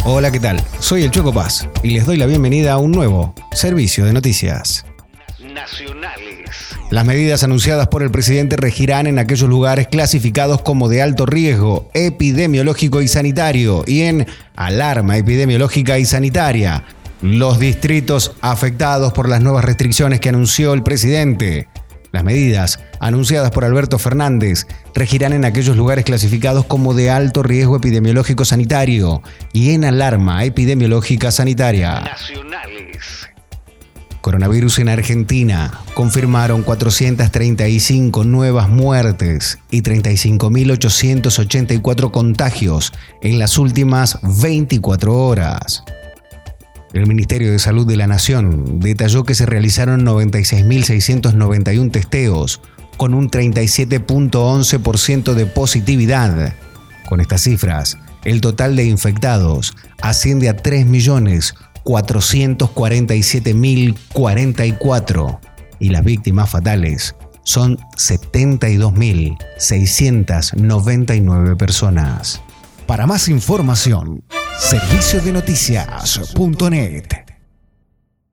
Hola, ¿qué tal? Soy el Choco Paz y les doy la bienvenida a un nuevo servicio de noticias nacionales. Las medidas anunciadas por el presidente regirán en aquellos lugares clasificados como de alto riesgo epidemiológico y sanitario y en alarma epidemiológica y sanitaria. Los distritos afectados por las nuevas restricciones que anunció el presidente. Las medidas anunciadas por Alberto Fernández regirán en aquellos lugares clasificados como de alto riesgo epidemiológico sanitario y en alarma epidemiológica sanitaria. Nacionales. Coronavirus en Argentina. Confirmaron 435 nuevas muertes y 35.884 contagios en las últimas 24 horas. El Ministerio de Salud de la Nación detalló que se realizaron 96.691 testeos, con un 37.11% de positividad. Con estas cifras, el total de infectados asciende a 3.447.044 y las víctimas fatales son 72.699 personas. Para más información, serviciodenoticias.net.